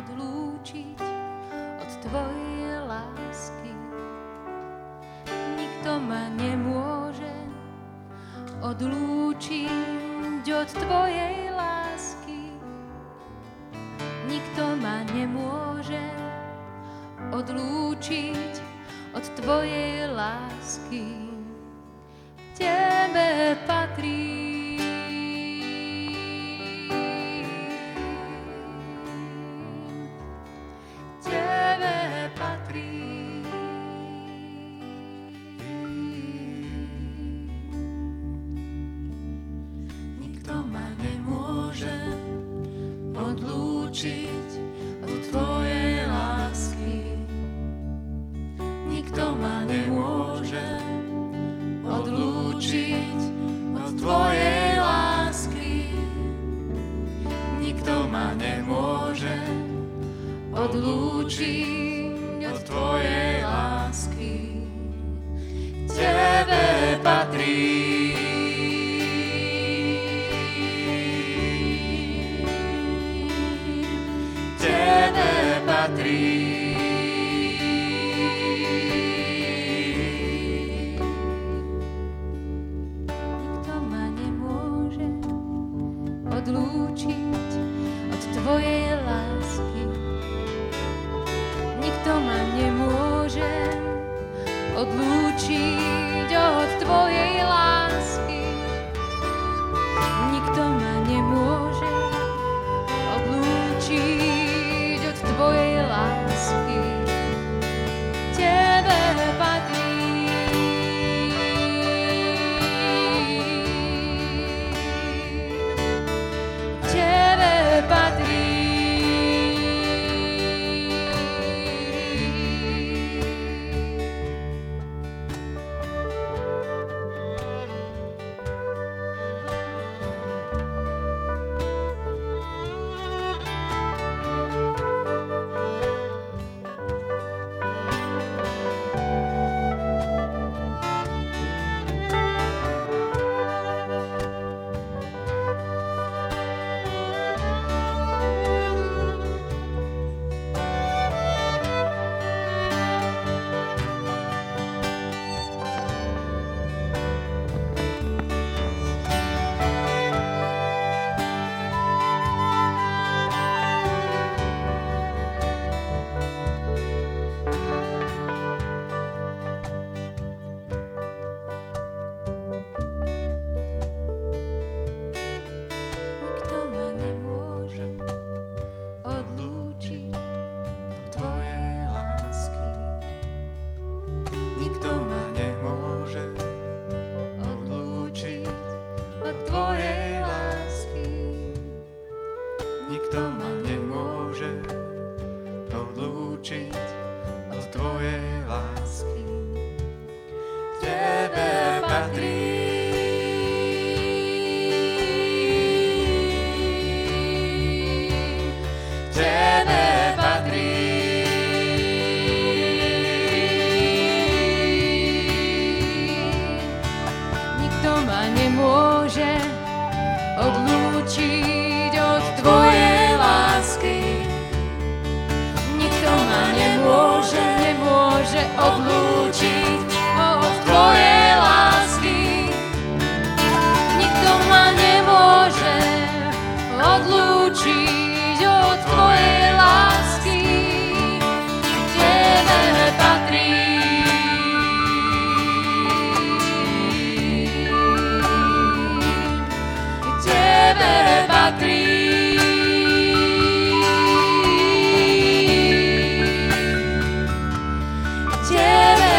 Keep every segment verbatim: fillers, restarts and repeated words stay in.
odlúčiť od tvojej lásky. Nikto ma nemôže odlúčiť od tvojej lásky. Nikto ma nemôže odlúčiť od tvojej lásky. Tebe patrí. Tebe patrí. Nikto ma nemôže odlúčiť od tvojej lásky. Nikto ma nemôže odlúčiť od tvojej lásky. Nikto ma nemôže odlúčiť od tvojej lásky. Tebe patrí. Tebe patrí. Odlúčiť od tvojej lásky. Nikto ma nemôže odlúčiť od tvojej lásky. Nikto ma nemôže odlúčiť od tvojej lásky. Tebe patrí. Tebe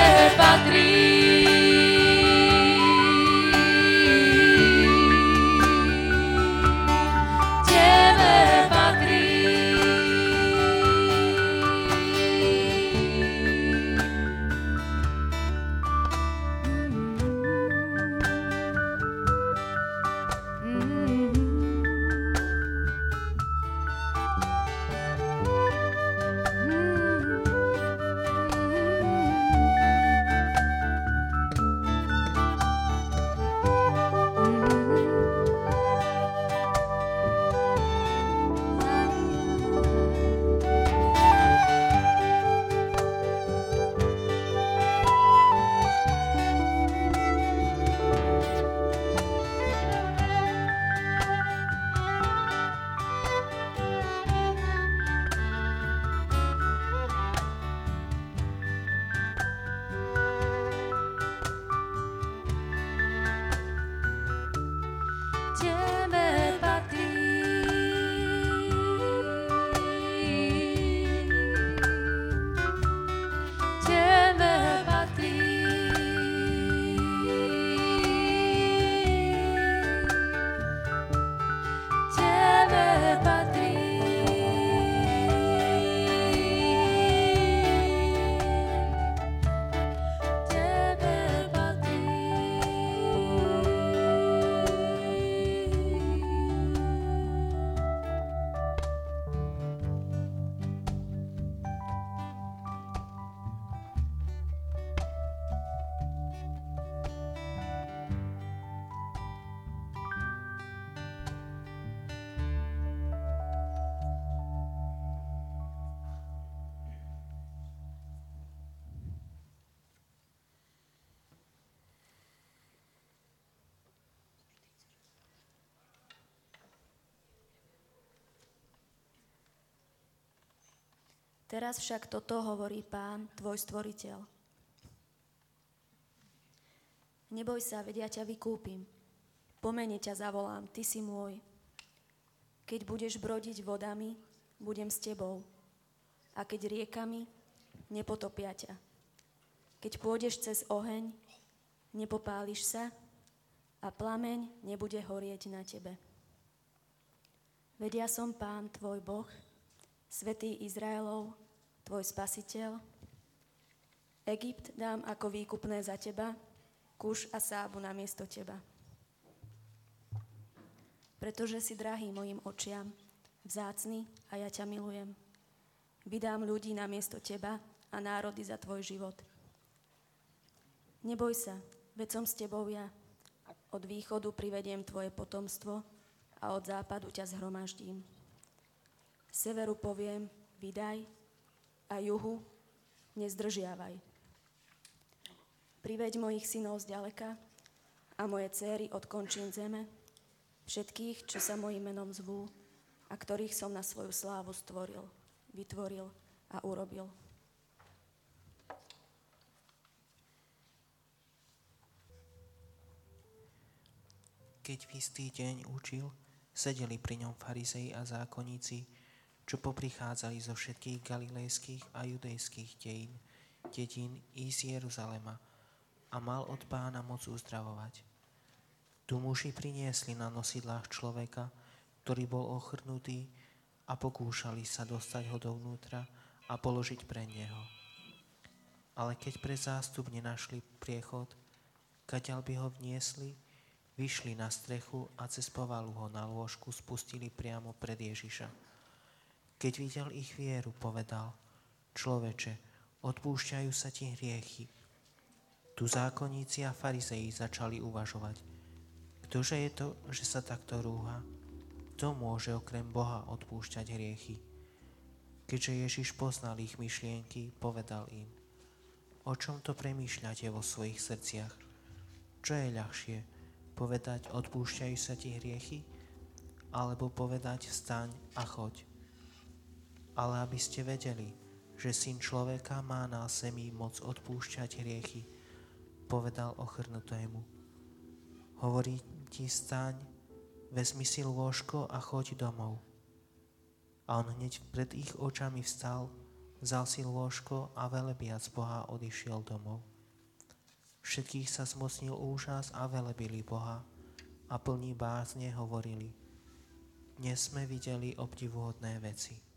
Teraz však toto hovorí Pán, tvoj stvoriteľ. Neboj sa, veď ja ťa vykúpim. Po mene ťa zavolám, ty si môj. Keď budeš brodiť vodami, budem s tebou. A keď riekami, nepotopia ťa. Keď pôjdeš cez oheň, nepopáliš sa a plameň nebude horieť na tebe. Veď ja som Pán, tvoj Boh, Svätý Izraelov, tvoj Spasiteľ. Egypt dám ako výkupné za teba, Kuš a Sábu namiesto teba. Pretože si drahý mojim očiam, vzácny a ja ťa milujem. Vydám ľudí namiesto teba a národy za tvoj život. Neboj sa, veď som s tebou ja. Od východu privediem tvoje potomstvo a od západu ťa zhromaždím. Severu poviem, vydaj, a juhu, nezdržiavaj. Priveď mojich synov zďaleka a moje céry od končín zeme, všetkých, čo sa mojim menom zvú a ktorých som na svoju slávu stvoril, vytvoril a urobil. Keď v istý deň učil, sedeli pri ňom farizei a zákonníci, čo poprichádzali zo všetkých galilejských a judejských dejín, dedín i z Jeruzalema, a mal od Pána moc uzdravovať. Tu muži priniesli na nosidlách človeka, ktorý bol ochrnutý, a pokúšali sa dostať ho dovnútra a položiť pre neho. Ale keď pre zástup nenašli priechod, kadiaľ by ho vniesli, vyšli na strechu a cez povalu ho na lôžku spustili priamo pred Ježiša. Keď videl ich vieru, povedal: Človeče, odpúšťajú sa ti hriechy. Tu zákonníci a farizei začali uvažovať: Ktože je to, že sa takto rúha? Kto môže okrem Boha odpúšťať hriechy? Keďže Ježiš poznal ich myšlienky, povedal im: O čom to premýšľate vo svojich srdciach? Čo je ľahšie? Povedať: odpúšťajú sa ti hriechy? Alebo povedať: vstaň a choď? Ale aby ste vedeli, že Syn človeka má na zemi moc odpúšťať hriechy, povedal ochrnutému: Hovorí ti, staň, vezmi si lôžko a choď domov. A on hneď pred ich očami vstal, vzal si lôžko a velebiac Boha odišiel domov. Všetkých sa zmocnil úžas a velebili Boha a plní bázne hovorili: Dnes sme videli obdivuhodné veci.